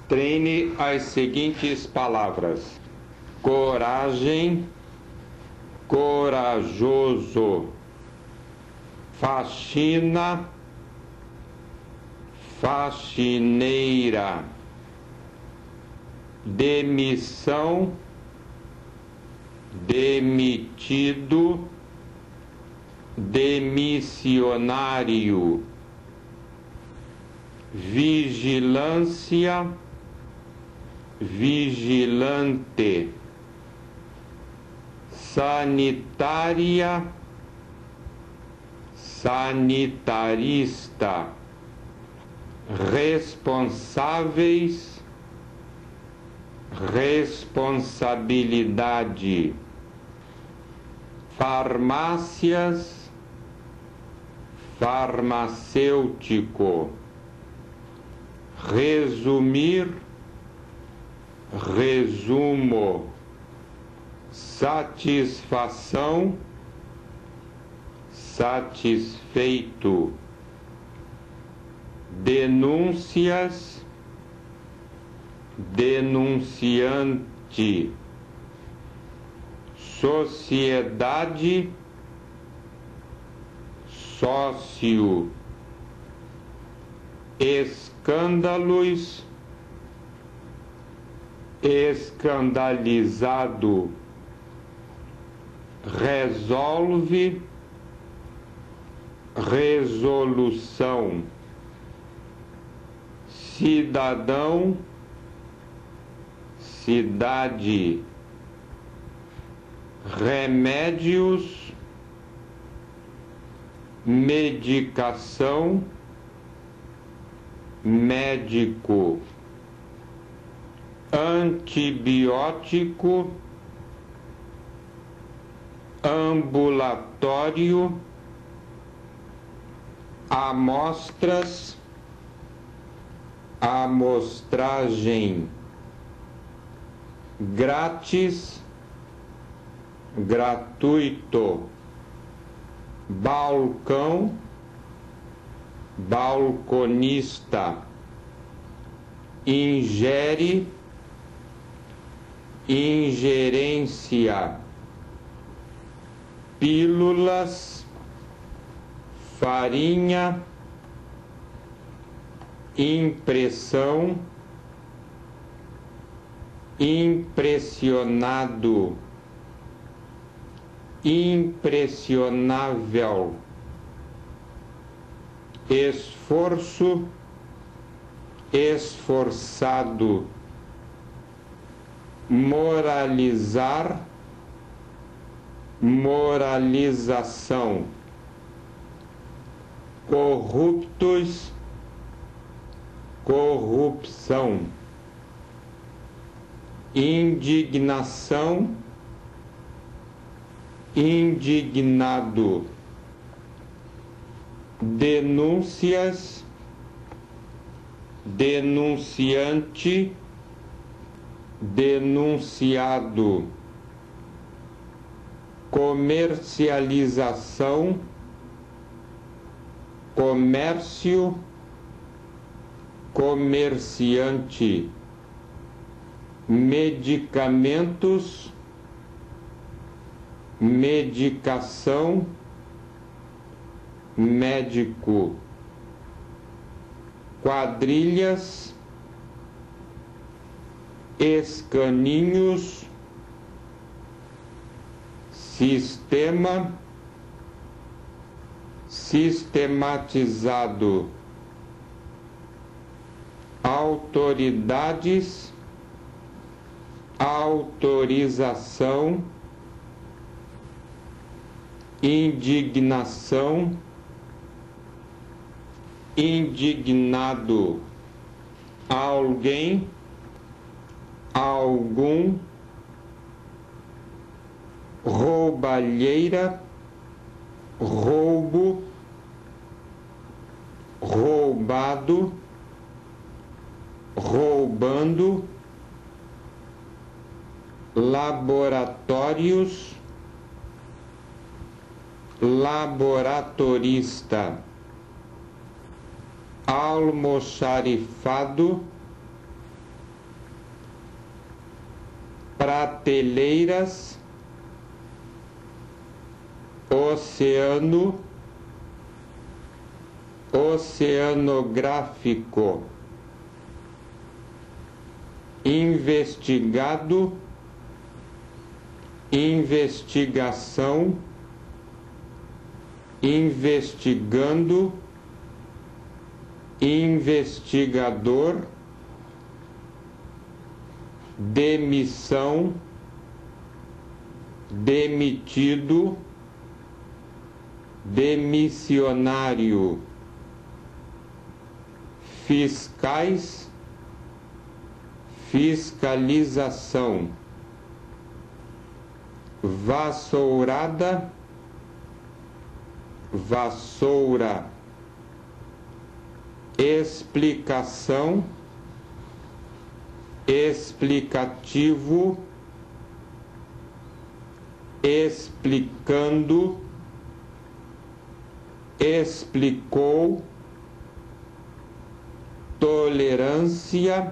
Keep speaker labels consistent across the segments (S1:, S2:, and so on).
S1: Treine as seguintes palavras: coragem, corajoso, faxina, faxineira, demissão, demitido, demissionário, vigilância, vigilante, sanitária, sanitarista, responsáveis, responsabilidade, farmácias, farmacêutico, resumir, resumo, satisfação, satisfeito, denúncias, denunciante, sociedade, sócio, escândalos, escandalizado, resolve, resolução, cidadão, cidade, remédios, medicação, médico, antibiótico, ambulatório, amostras, amostragem, grátis, gratuito, balcão, balconista, ingere, ingerência, pílulas, farinha, impressão, impressionado, impressionável, esforço, esforçado, moralizar, moralização, corruptos, corrupção, indignação, indignado, denúncias, denunciante, denunciado, comercialização, comércio, comerciante, medicamentos, medicação, médico, quadrilhas, escaninhos, sistema, sistematizado, autoridades, autorização, indignação, indignado, alguém, algum, roubalheira, roubo, roubado, roubando, laboratórios, laboratorista, almoxarifado, prateleiras, oceano, oceanográfico, investigado, investigação, investigando, investigador, demissão, demitido, demissionário, fiscais, fiscalização, vassourada, vassoura, explicação, explicativo, explicando, explicou, tolerância,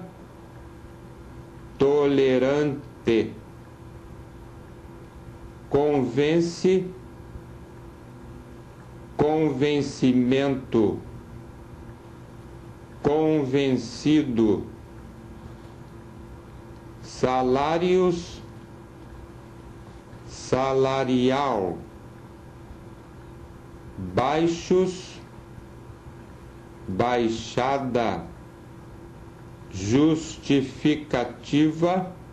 S1: tolerante, convence, convencimento, convencido, salários, salarial, baixos, baixada, justificativa,